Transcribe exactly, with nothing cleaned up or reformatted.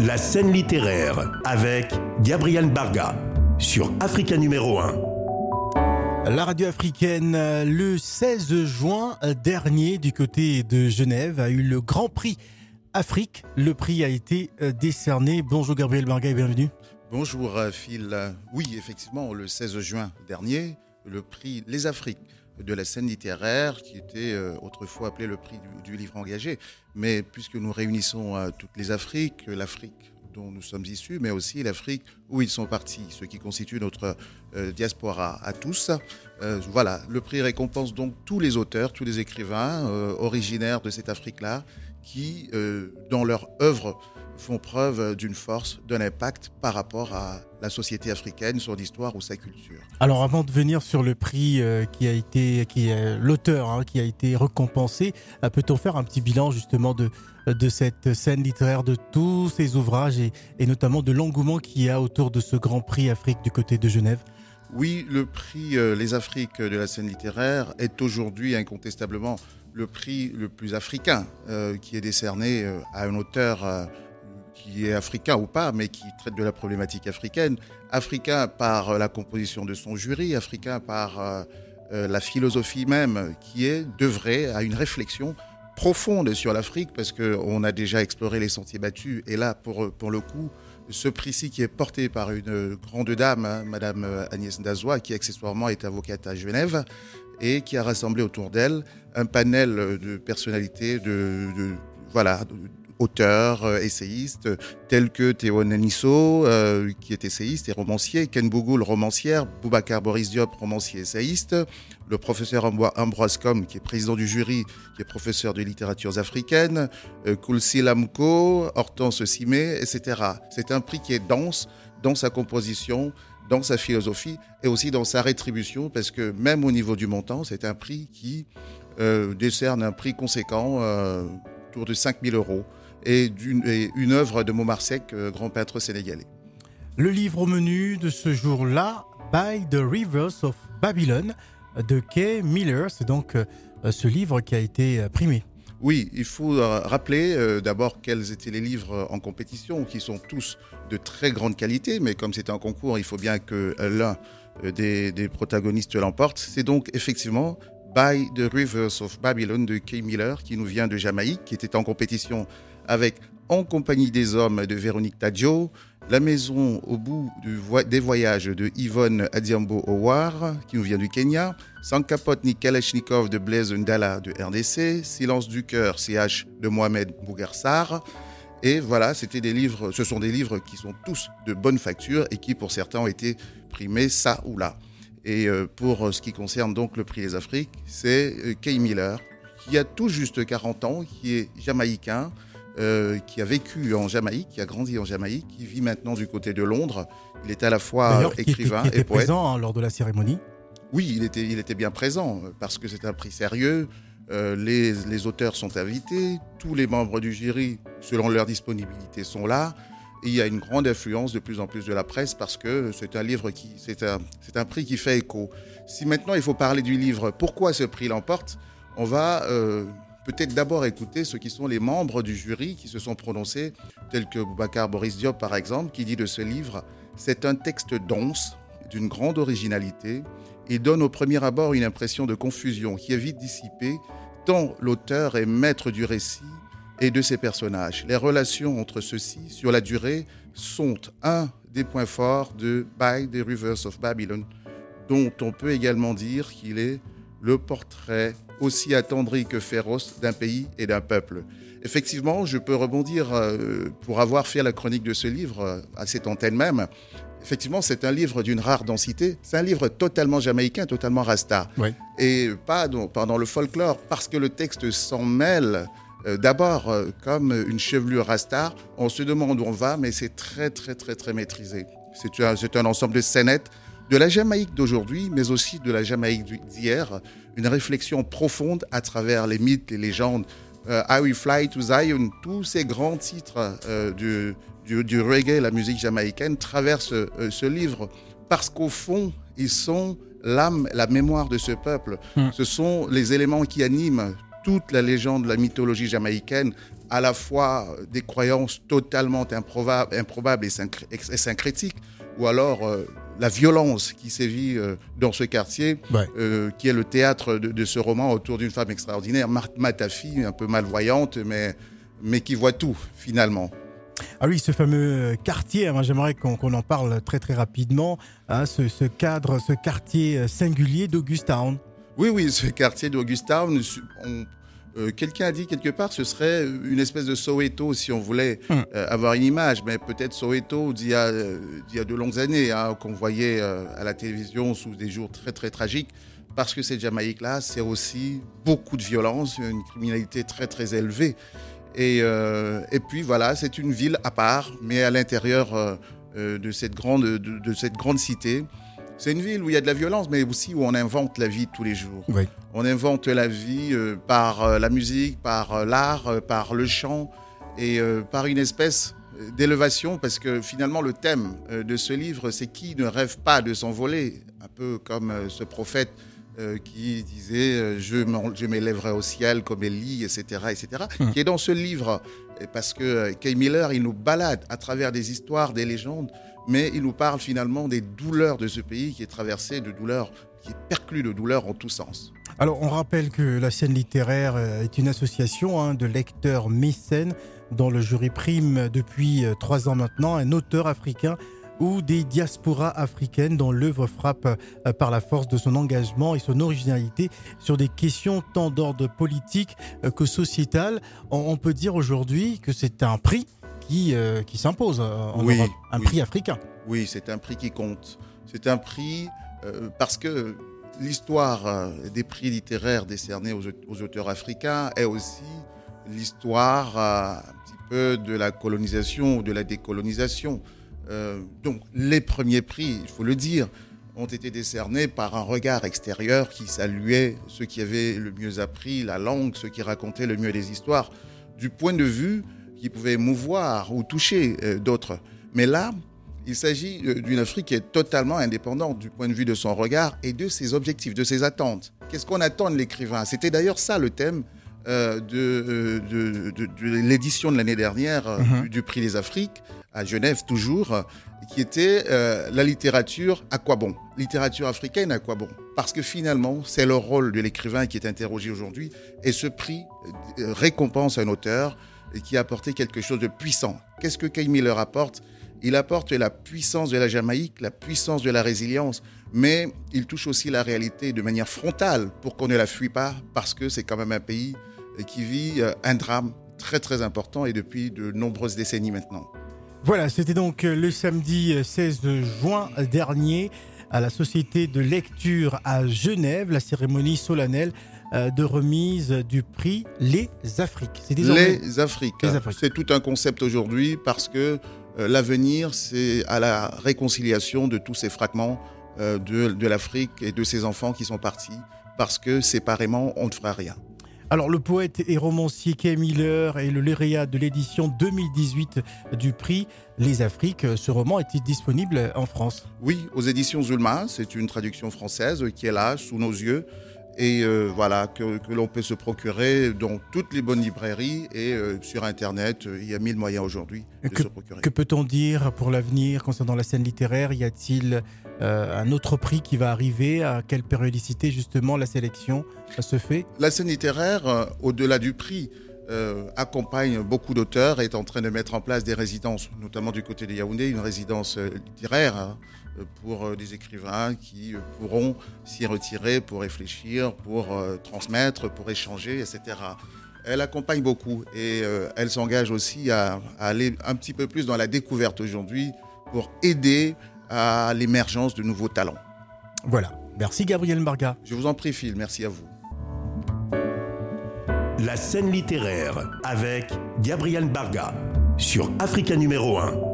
La scène littéraire avec Gabriel Barga sur Africa numéro un. La radio africaine, le seize juin dernier, du côté de Genève, a eu le Grand Prix Afrique. Le prix a été décerné. Bonjour Gabriel Barga et bienvenue. Bonjour Phil. Oui, effectivement, le seize juin dernier, le prix Les Afriques de la scène littéraire, qui était euh, autrefois appelé le prix du, du livre engagé. Mais puisque nous réunissons euh, toutes les Afriques, l'Afrique dont nous sommes issus, mais aussi l'Afrique où ils sont partis, ce qui constitue notre euh, diaspora à tous. Euh, voilà, le prix récompense donc tous les auteurs, tous les écrivains euh, originaires de cette Afrique-là, qui, euh, dans leur œuvre, font preuve d'une force, d'un impact par rapport à la société africaine, son histoire ou sa culture. Alors avant de venir sur le prix euh, qui a été, qui est l'auteur hein, qui a été récompensé, euh, peut-on faire un petit bilan justement de, de cette scène littéraire, de tous ces ouvrages et, et notamment de l'engouement qu'il y a autour de ce Grand Prix Afrique du côté de Genève? Oui, le prix euh, Les Afriques de la scène littéraire est aujourd'hui incontestablement le prix le plus africain euh, qui est décerné euh, à un auteur euh, qui est africain ou pas, mais qui traite de la problématique africaine. Africain par la composition de son jury, africain par euh, euh, la philosophie même, qui est d'œuvrer à une réflexion profonde sur l'Afrique, parce qu'on a déjà exploré les sentiers battus. Et là, pour, pour le coup, ce prix-ci qui est porté par une grande dame, hein, Madame Agnès Ndazoua, qui accessoirement est avocate à Genève, et qui a rassemblé autour d'elle un panel de personnalités, de, de voilà, de, auteurs, euh, essayistes, tels que Théo Nenisso, euh, qui est essayiste et romancier, Ken Bougoul, romancière, Boubacar Boris Diop, romancier essayiste, le professeur Ambroise Com, qui est président du jury, qui est professeur de littératures africaines, euh, Koulsi Lamko, Hortense Simé, et cetera. C'est un prix qui est dense dans sa composition, dans sa philosophie et aussi dans sa rétribution, parce que même au niveau du montant, c'est un prix qui euh, décerne un prix conséquent, euh, autour de cinq mille euros. Et, d'une, et une œuvre de Momarsec, euh, grand peintre sénégalais. Le livre au menu de ce jour-là, By the Rivers of Babylon, de Kay Miller. C'est donc euh, ce livre qui a été euh, primé. Oui, il faut euh, rappeler euh, d'abord quels étaient les livres en compétition, qui sont tous de très grande qualité, mais comme c'est un concours, il faut bien que euh, l'un euh, des, des protagonistes l'emporte. C'est donc effectivement By the Rivers of Babylon de Kay Miller, qui nous vient de Jamaïque, qui était en compétition avec En compagnie des hommes de Véronique Tadio, La maison au bout du vo- des voyages de Yvonne Adhiambo Owar, qui nous vient du Kenya, Sans capote ni Kalachnikov de Blaise Ndala de R D C, Silence du cœur C H de Mohamed Bougarsar. Et voilà, c'était des livres, ce sont des livres qui sont tous de bonne facture et qui pour certains ont été primés ça ou là. Et euh, pour ce qui concerne donc le prix des Afriques, c'est euh, Kay Miller, qui a tout juste quarante ans, qui est jamaïcain, Euh, qui a vécu en Jamaïque, qui a grandi en Jamaïque, qui vit maintenant du côté de Londres. Il est à la fois D'ailleurs, écrivain qui était, qui était et poète. présent hein, lors de la cérémonie. Oui, il était, il était bien présent parce que c'est un prix sérieux. Euh, les, les auteurs sont invités, tous les membres du jury, selon leur disponibilité, sont là. Et il y a une grande influence de plus en plus de la presse parce que c'est un livre qui, c'est un, c'est un prix qui fait écho. Si maintenant il faut parler du livre, pourquoi ce prix l'emporte, on va euh, peut-être d'abord écouter ceux qui sont les membres du jury qui se sont prononcés, tels que Boubacar Boris Diop par exemple, qui dit de ce livre « C'est un texte dense, d'une grande originalité et donne au premier abord une impression de confusion qui est vite dissipée tant l'auteur est maître du récit et de ses personnages. Les relations entre ceux-ci sur la durée sont un des points forts de By the Rivers of Babylon, dont on peut également dire qu'il est le portrait aussi attendri que féroce d'un pays et d'un peuple. » Effectivement, je peux rebondir euh, pour avoir fait la chronique de ce livre euh, à cette antenne même. Effectivement, c'est un livre d'une rare densité. C'est un livre totalement jamaïcain, totalement rasta. Oui. Et pas dans, pas dans le folklore, parce que le texte s'en mêle euh, d'abord euh, comme une chevelure rasta. On se demande où on va, mais c'est très, très, très, très maîtrisé. C'est un, c'est un ensemble de scénettes de la Jamaïque d'aujourd'hui, mais aussi de la Jamaïque d'hier. Une réflexion profonde à travers les mythes, les légendes. Euh, I Will Fly to Zion, tous ces grands titres euh, du, du, du reggae, la musique jamaïcaine, traversent euh, ce livre parce qu'au fond, ils sont l'âme, la mémoire de ce peuple. Mmh. Ce sont les éléments qui animent toute la légende, la mythologie jamaïcaine, à la fois des croyances totalement improbables, improbables et, syncr- et syncrétiques, ou alors euh, la violence qui sévit euh, dans ce quartier, ouais. euh, qui est le théâtre de, de ce roman autour d'une femme extraordinaire, Marthe Matafi, un peu malvoyante, mais, mais qui voit tout, finalement. Ah oui, ce fameux quartier, moi j'aimerais qu'on, qu'on en parle très très rapidement, hein, ce, ce cadre, ce quartier singulier d'Augustown. Oui, oui, ce quartier d'Augustown, on, euh, quelqu'un a dit quelque part ce serait une espèce de Soweto si on voulait hum. euh, avoir une image, mais peut-être Soweto d'il y a, euh, d'il y a de longues années, hein, qu'on voyait euh, à la télévision sous des jours très très tragiques, parce que cette Jamaïque-là, c'est aussi beaucoup de violence, une criminalité très très élevée. Et, euh, et puis voilà, c'est une ville à part, mais à l'intérieur euh, de, cette grande, de, de cette grande cité. C'est une ville où il y a de la violence, mais aussi où on invente la vie tous les jours. Oui. On invente la vie euh, par euh, la musique, par euh, l'art, euh, par le chant et euh, par une espèce d'élévation, parce que finalement le thème euh, de ce livre, c'est qui ne rêve pas de s'envoler, un peu comme euh, ce prophète Euh, qui disait euh, je, je m'élèverai au ciel comme Élie, et cetera, et cetera, mmh. qui est dans ce livre, parce que euh, Kay Miller, il nous balade à travers des histoires, des légendes, mais il nous parle finalement des douleurs de ce pays qui est traversé de douleurs, qui est perclus de douleurs en tous sens. Alors, on rappelle que la scène littéraire est une association hein, de lecteurs mécènes dont le jury prime depuis euh, trois ans maintenant un auteur africain ou des diasporas africaines dont l'œuvre frappe par la force de son engagement et son originalité sur des questions tant d'ordre politique que sociétal. On peut dire aujourd'hui que c'est un prix qui, euh, qui s'impose en oui, Europe, un oui. prix africain. Oui, c'est un prix qui compte. C'est un prix euh, parce que l'histoire euh, des prix littéraires décernés aux, aux auteurs africains est aussi l'histoire euh, un petit peu de la colonisation ou de la décolonisation. Euh, donc les premiers prix, il faut le dire, ont été décernés par un regard extérieur qui saluait ceux qui avaient le mieux appris la langue, ceux qui racontaient le mieux les histoires, du point de vue qui pouvait émouvoir ou toucher euh, d'autres. Mais là, il s'agit euh, d'une Afrique qui est totalement indépendante du point de vue de son regard et de ses objectifs, de ses attentes. Qu'est-ce qu'on attend de l'écrivain ? C'était d'ailleurs ça le thème euh, de, de, de, de l'édition de l'année dernière euh, mmh. du, du Prix des Afriques, à Genève toujours, qui était euh, la littérature à quoi bon ? Littérature africaine à quoi bon ? Parce que finalement, c'est le rôle de l'écrivain qui est interrogé aujourd'hui, et ce prix euh, récompense un auteur qui a apporté quelque chose de puissant. Qu'est-ce que Kay Miller apporte ? Il apporte la puissance de la Jamaïque, la puissance de la résilience, mais il touche aussi la réalité de manière frontale pour qu'on ne la fuit pas, parce que c'est quand même un pays qui vit un drame très très important et depuis de nombreuses décennies maintenant. Voilà, c'était donc le samedi seize juin dernier à la Société de lecture à Genève, la cérémonie solennelle de remise du prix Les Afriques. C'est désormais... Les Afriques. Les Afriques. C'est tout un concept aujourd'hui parce que euh, l'avenir, c'est à la réconciliation de tous ces fragments euh, de, de l'Afrique et de ces enfants qui sont partis parce que séparément, on ne fera rien. Alors, le poète et romancier Kay Miller est le lauréat de l'édition deux mille dix-huit du prix Les Afriques. Ce roman est disponible en France. Oui, aux éditions Zulma. C'est une traduction française qui est là, sous nos yeux. Et euh, voilà, que, que l'on peut se procurer dans toutes les bonnes librairies et euh, sur Internet. Il y a mille moyens aujourd'hui de que, se procurer. Que peut-on dire pour l'avenir concernant la scène littéraire ? Y a-t-il euh, un autre prix qui va arriver ? À quelle périodicité, justement, la sélection se fait ? La scène littéraire, euh, au-delà du prix, euh, accompagne beaucoup d'auteurs et est en train de mettre en place des résidences, notamment du côté de Yaoundé, une résidence euh, littéraire, hein, pour euh, des écrivains qui euh, pourront s'y retirer pour réfléchir, pour euh, transmettre, pour échanger, et cetera. Elle accompagne beaucoup et euh, elle s'engage aussi à, à aller un petit peu plus dans la découverte aujourd'hui pour aider à l'émergence de nouveaux talents. Voilà. Merci Gabriel Mbarga. Je vous en prie Phil, merci à vous. La scène littéraire avec Gabriel Mbarga sur Africa numéro un.